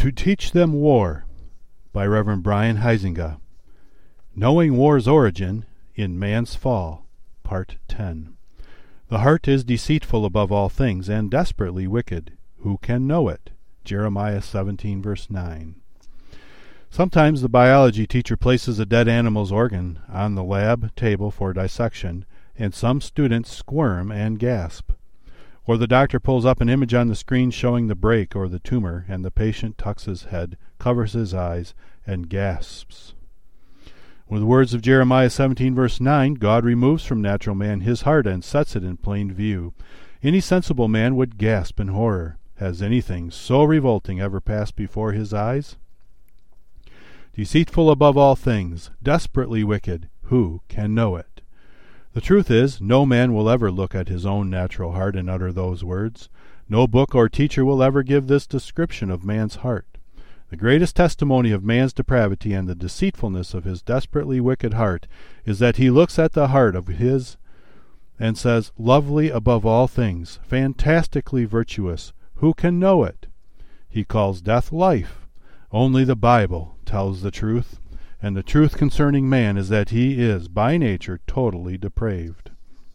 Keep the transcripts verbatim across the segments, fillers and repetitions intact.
To Teach Them War by Reverend Brian Huizinga. Knowing War's Origin in Man's Fall, Part ten. The heart is deceitful above all things, and desperately wicked. Who can know it? Jeremiah seventeen, verse nine. Sometimes the biology teacher places a dead animal's organ on the lab table for dissection, and some students squirm and gasp. Or the doctor pulls up an image on the screen showing the break or the tumor, and the patient tucks his head, covers his eyes, and gasps. With the words of Jeremiah seventeen, verse nine, God removes from natural man his heart and sets it in plain view. Any sensible man would gasp in horror. Has anything so revolting ever passed before his eyes? Deceitful above all things, desperately wicked, who can know it? The truth is, no man will ever look at his own natural heart and utter those words. No book or teacher will ever give this description of man's heart. The greatest testimony of man's depravity and the deceitfulness of his desperately wicked heart is that he looks at the heart of his and says, lovely above all things, fantastically virtuous, who can know it? He calls death life. Only the Bible tells the truth. And the truth concerning man is that he is, by nature, totally depraved.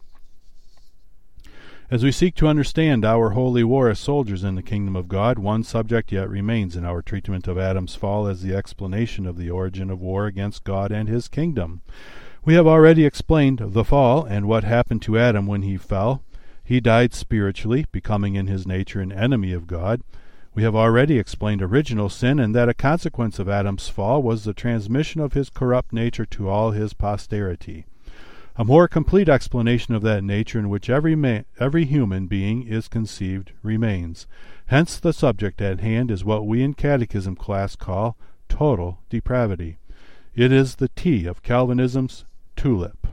As we seek to understand our holy war as soldiers in the kingdom of God, one subject yet remains in our treatment of Adam's fall as the explanation of the origin of war against God and his kingdom. We have already explained the fall and what happened to Adam when he fell. He died spiritually, becoming in his nature an enemy of God. We have already explained original sin, and that a consequence of Adam's fall was the transmission of his corrupt nature to all his posterity. A more complete explanation of that nature in which every man, every human being is conceived remains. Hence the subject at hand is what we in catechism class call total depravity. It is the T of Calvinism's tulip.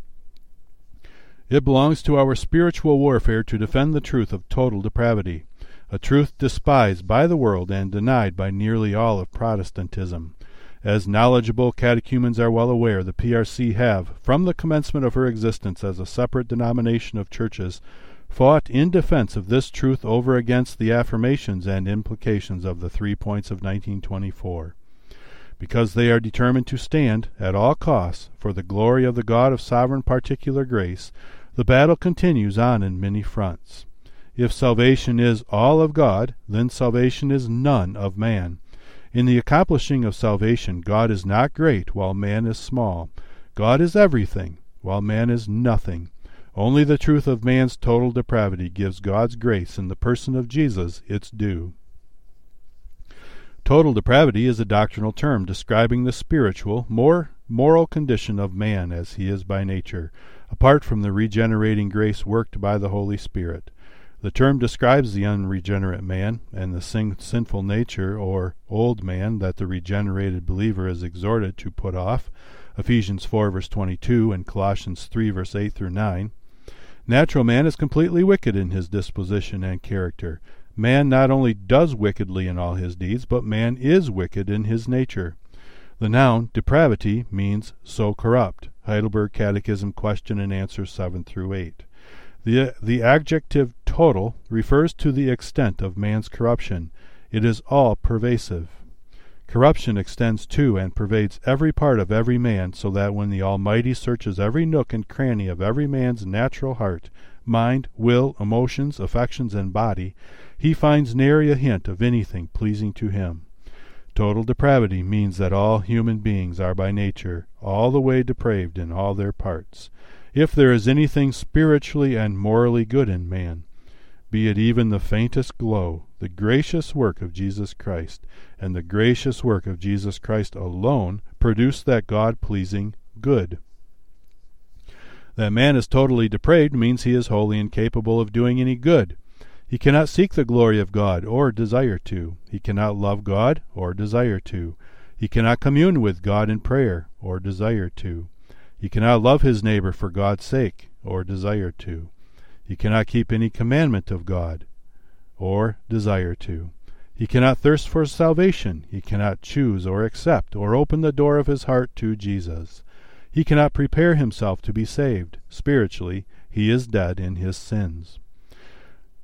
It belongs to our spiritual warfare to defend the truth of total depravity, a truth despised by the world and denied by nearly all of Protestantism. As knowledgeable catechumens are well aware, the P R C have, from the commencement of her existence as a separate denomination of churches, fought in defense of this truth over against the affirmations and implications of the three points of nineteen twenty-four. Because they are determined to stand, at all costs, for the glory of the God of sovereign particular grace, the battle continues on in many fronts. If salvation is all of God, then salvation is none of man. In the accomplishing of salvation, God is not great, while man is small. God is everything, while man is nothing. Only the truth of man's total depravity gives God's grace in the person of Jesus its due. Total depravity is a doctrinal term describing the spiritual, more moral condition of man as he is by nature, apart from the regenerating grace worked by the Holy Spirit. The term describes the unregenerate man and the sin- sinful nature, or old man, that the regenerated believer is exhorted to put off, Ephesians four, verse twenty-two, and Colossians three, verse eight through nine. Natural man is completely wicked in his disposition and character. Man not only does wickedly in all his deeds, but man is wicked in his nature. The noun depravity means so corrupt. Heidelberg Catechism, question and answer seven through eight. The, the adjective total refers to the extent of man's corruption. It is all-pervasive. Corruption extends to and pervades every part of every man, so that when the Almighty searches every nook and cranny of every man's natural heart, mind, will, emotions, affections, and body, he finds nary a hint of anything pleasing to him. Total depravity means that all human beings are by nature all the way depraved in all their parts. If there is anything spiritually and morally good in man, be it even the faintest glow, the gracious work of Jesus Christ, and the gracious work of Jesus Christ alone produce that God-pleasing good. That man is totally depraved means he is wholly incapable of doing any good. He cannot seek the glory of God, or desire to. He cannot love God, or desire to. He cannot commune with God in prayer, or desire to. He cannot love his neighbor for God's sake, or desire to. He cannot keep any commandment of God, or desire to. He cannot thirst for salvation. He cannot choose or accept or open the door of his heart to Jesus. He cannot prepare himself to be saved. Spiritually, he is dead in his sins.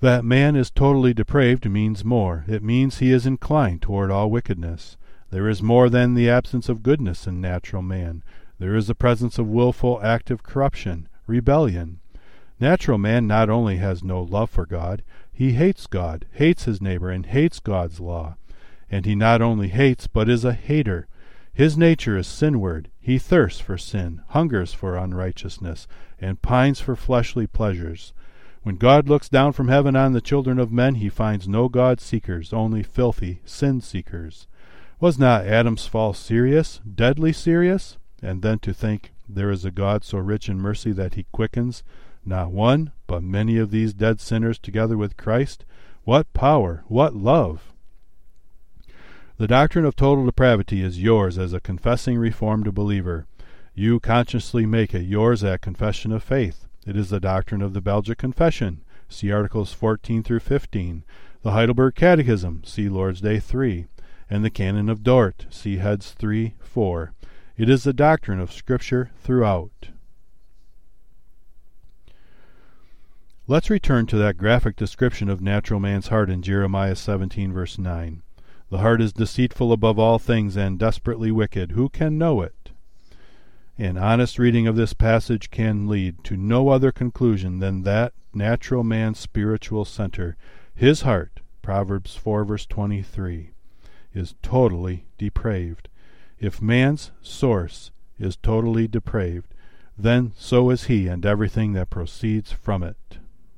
That man is totally depraved means more. It means he is inclined toward all wickedness. There is more than the absence of goodness in natural man. There is the presence of willful, active corruption, rebellion. Natural man not only has no love for God, he hates God, hates his neighbor, and hates God's law. And he not only hates, but is a hater. His nature is sinward. He thirsts for sin, hungers for unrighteousness, and pines for fleshly pleasures. When God looks down from heaven on the children of men, he finds no God-seekers, only filthy sin-seekers. Was not Adam's fall serious, deadly serious? And then to think there is a God so rich in mercy that he quickens not one, but many of these dead sinners together with Christ? What power, what love! The doctrine of total depravity is yours as a confessing Reformed believer. You consciously make it yours at confession of faith. It is the doctrine of the Belgic Confession. See Articles fourteen through fifteen. The Heidelberg Catechism. See Lord's Day three. And the Canon of Dort. See Heads three, four. It is the doctrine of Scripture throughout. Let's return to that graphic description of natural man's heart in Jeremiah seventeen, verse nine. The heart is deceitful above all things and desperately wicked. Who can know it? An honest reading of this passage can lead to no other conclusion than that natural man's spiritual center, his heart, Proverbs four, verse twenty-three, is totally depraved. If man's source is totally depraved, then so is he and everything that proceeds from it.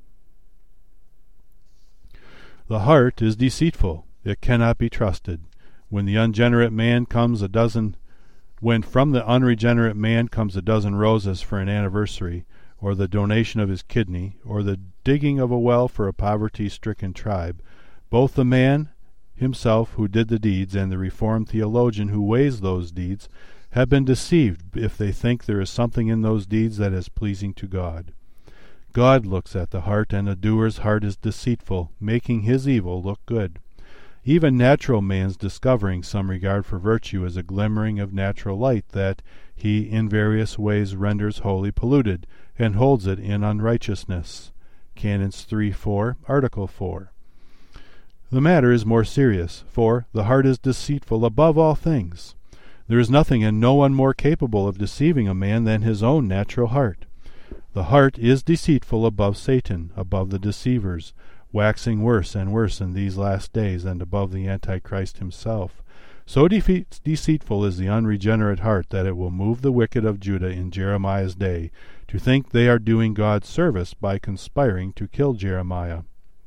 The heart is deceitful. It cannot be trusted. When the unregenerate man comes a dozen When from the unregenerate man comes a dozen roses for an anniversary, or the donation of his kidney, or the digging of a well for a poverty-stricken tribe, both the man himself who did the deeds and the Reformed theologian who weighs those deeds have been deceived if they think there is something in those deeds that is pleasing to God. God looks at the heart, and a doer's heart is deceitful, making his evil look good. Even natural man's discovering some regard for virtue is a glimmering of natural light that he in various ways renders wholly polluted, and holds it in unrighteousness. Canons three, four, Article four. The matter is more serious, for the heart is deceitful above all things. There is nothing and no one more capable of deceiving a man than his own natural heart. The heart is deceitful above Satan, above the deceivers, waxing worse and worse in these last days, and above the Antichrist himself. So defe- deceitful is the unregenerate heart that it will move the wicked of Judah in Jeremiah's day to think they are doing God's service by conspiring to kill Jeremiah.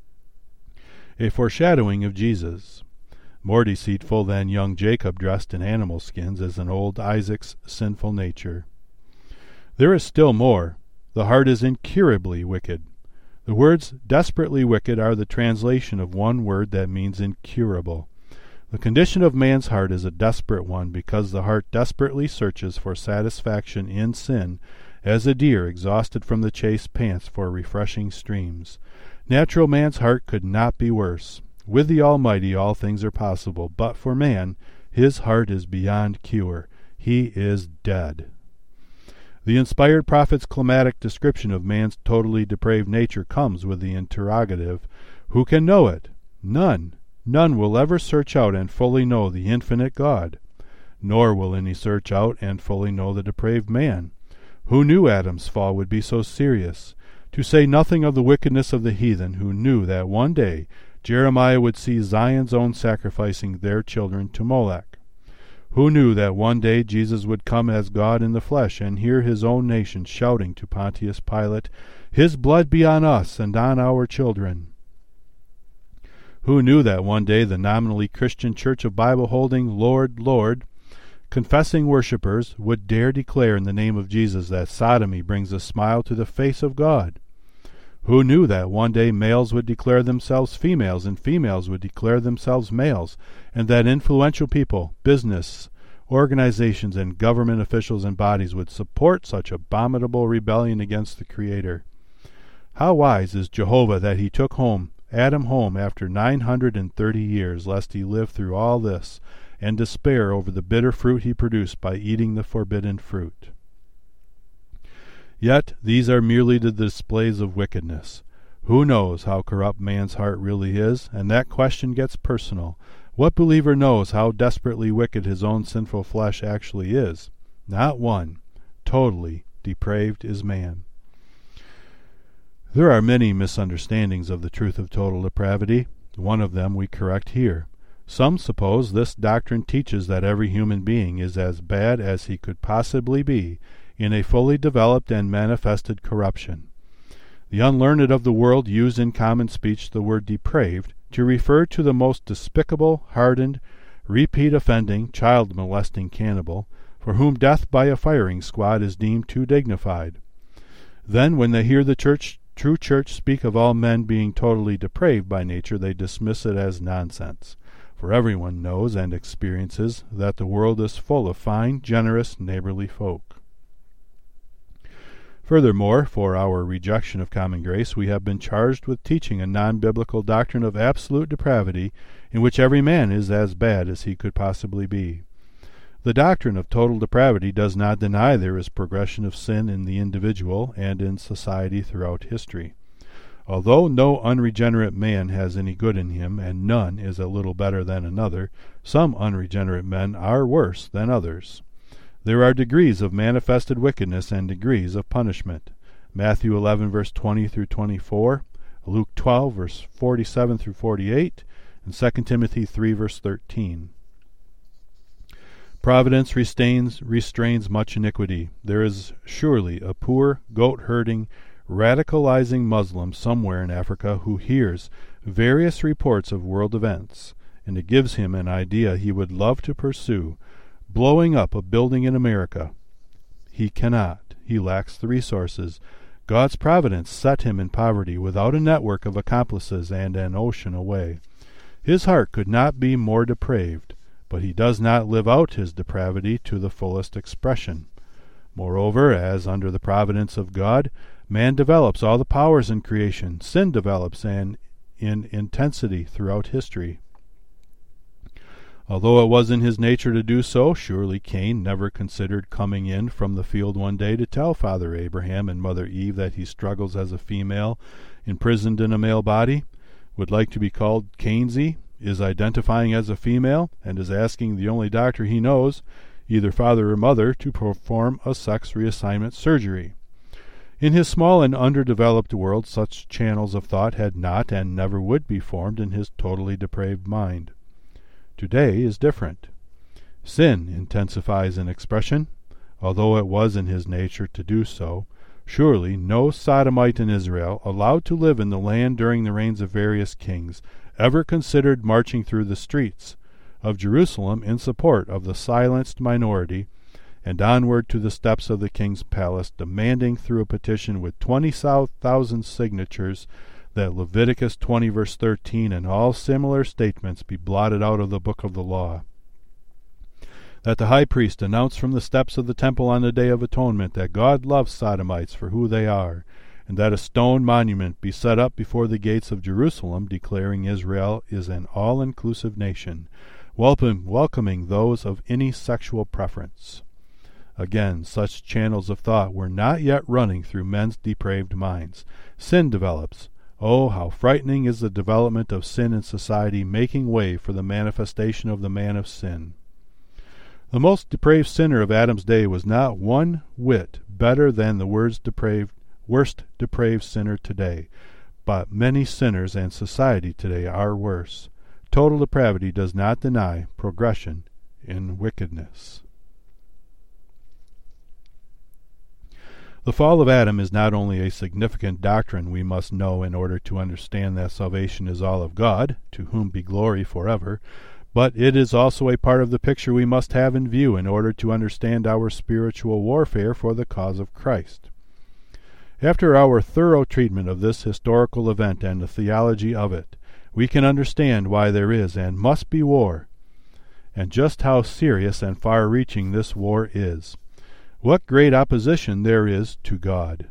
A foreshadowing of Jesus. More deceitful than young Jacob dressed in animal skins is an old Isaac's sinful nature. There is still more. The heart is incurably wicked. The words desperately wicked are the translation of one word that means incurable. The condition of man's heart is a desperate one because the heart desperately searches for satisfaction in sin, as a deer exhausted from the chase pants for refreshing streams. Natural man's heart could not be worse. With the Almighty all things are possible, but for man his heart is beyond cure. He is dead. The inspired prophet's climatic description of man's totally depraved nature comes with the interrogative, who can know it? None. None will ever search out and fully know the infinite God. Nor will any search out and fully know the depraved man. Who knew Adam's fall would be so serious? To say nothing of the wickedness of the heathen who knew that one day Jeremiah would see Zion's own sacrificing their children to Molech. Who knew that one day Jesus would come as God in the flesh and hear his own nation shouting to Pontius Pilate, "His blood be on us and on our children"? Who knew that one day the nominally Christian church of Bible-holding, Lord, Lord, confessing worshippers would dare declare in the name of Jesus that sodomy brings a smile to the face of God? Who knew that one day males would declare themselves females and females would declare themselves males, and that influential people, business, organizations, and government officials and bodies would support such abominable rebellion against the Creator? How wise is Jehovah that he took home Adam home after nine hundred and thirty years, lest he live through all this, and despair over the bitter fruit he produced by eating the forbidden fruit. Yet these are merely the displays of wickedness. Who knows how corrupt man's heart really is? And that question gets personal. What believer knows how desperately wicked his own sinful flesh actually is? Not one. Totally depraved is man. There are many misunderstandings of the truth of total depravity. One of them we correct here. Some suppose this doctrine teaches that every human being is as bad as he could possibly be in a fully developed and manifested corruption. The unlearned of the world use in common speech the word depraved to refer to the most despicable, hardened, repeat-offending, child-molesting cannibal, for whom death by a firing squad is deemed too dignified. Then, when they hear the church, true church speak of all men being totally depraved by nature, they dismiss it as nonsense. For everyone knows and experiences that the world is full of fine, generous, neighborly folk. Furthermore, for our rejection of common grace, we have been charged with teaching a non-biblical doctrine of absolute depravity in which every man is as bad as he could possibly be. The doctrine of total depravity does not deny there is progression of sin in the individual and in society throughout history. Although no unregenerate man has any good in him, and none is a little better than another, some unregenerate men are worse than others. There are degrees of manifested wickedness and degrees of punishment. Matthew eleven, verse twenty through twenty-four, Luke twelve, verse forty-seven through forty-eight, and Second Timothy three, verse thirteen. Providence restrains, restrains much iniquity. There is surely a poor, goat-herding, radicalizing Muslim somewhere in Africa who hears various reports of world events, and it gives him an idea he would love to pursue, blowing up a building in America. He cannot. He lacks the resources. God's providence set him in poverty without a network of accomplices and an ocean away. His heart could not be more depraved, but he does not live out his depravity to the fullest expression. Moreover, as under the providence of God, man develops all the powers in creation, sin develops and in intensity throughout history. Although it was in his nature to do so, surely Cain never considered coming in from the field one day to tell Father Abraham and Mother Eve that he struggles as a female, imprisoned in a male body, would like to be called Cainsy, is identifying as a female, and is asking the only doctor he knows, either father or mother, to perform a sex reassignment surgery. In his small and underdeveloped world, such channels of thought had not and never would be formed in his totally depraved mind. Today is different. Sin intensifies in expression, although it was in his nature to do so. Surely no sodomite in Israel, allowed to live in the land during the reigns of various kings, ever considered marching through the streets of Jerusalem in support of the silenced minority, and onward to the steps of the king's palace, demanding through a petition with twenty thousand signatures that Leviticus twenty, verse thirteen, and all similar statements be blotted out of the book of the law. That the high priest announce from the steps of the temple on the Day of Atonement that God loves sodomites for who they are, and that a stone monument be set up before the gates of Jerusalem declaring Israel is an all-inclusive nation, welcome, welcoming those of any sexual preference. Again, such channels of thought were not yet running through men's depraved minds. Sin develops. Oh, how frightening is the development of sin in society, making way for the manifestation of the man of sin. The most depraved sinner of Adam's day was not one whit better than the worst depraved, worst depraved sinner today, but many sinners and society today are worse. Total depravity does not deny progression in wickedness. The fall of Adam is not only a significant doctrine we must know in order to understand that salvation is all of God, to whom be glory forever, but it is also a part of the picture we must have in view in order to understand our spiritual warfare for the cause of Christ. After our thorough treatment of this historical event and the theology of it, we can understand why there is and must be war, and just how serious and far-reaching this war is. What great opposition there is to God.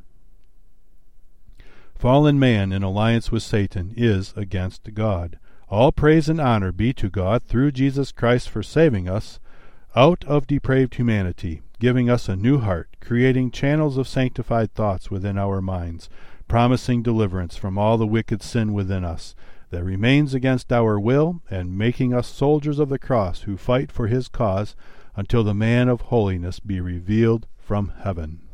Fallen man in alliance with Satan is against God. All praise and honor be to God through Jesus Christ for saving us out of depraved humanity, giving us a new heart, creating channels of sanctified thoughts within our minds, promising deliverance from all the wicked sin within us, that remains against our will, and making us soldiers of the cross who fight for his cause until the man of holiness be revealed from heaven.